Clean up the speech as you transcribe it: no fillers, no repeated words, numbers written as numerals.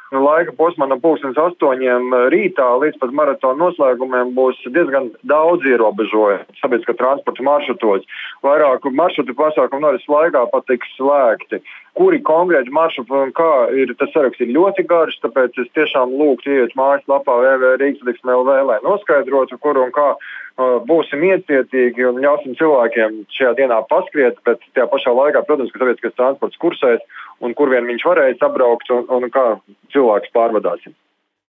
Laika posmā no 8:00 rītā līdz pat maratona noslēgumiem būs diezgan daudz ierobežojumu sabiedriskā transporta maršrutos. Vairāku maršrutu pasākumu norises laikā pat tiks slēgti. Kuri konkrēti maršruti un kā ir, tas saraksts ir ļoti garš, tāpēc es tiešām lūgtu iet mājaslapā www.rīgas.lv, lai noskaidrotu, kur un kā. Būsim iecietīgi un ļausim cilvēkiem šajā dienā paskriet, bet tajā pašā laikā, protams, ka sabiedriskais transports kursēs un kur vien viņš varēs apbraukt un kā cilvēkus pārvadāsim.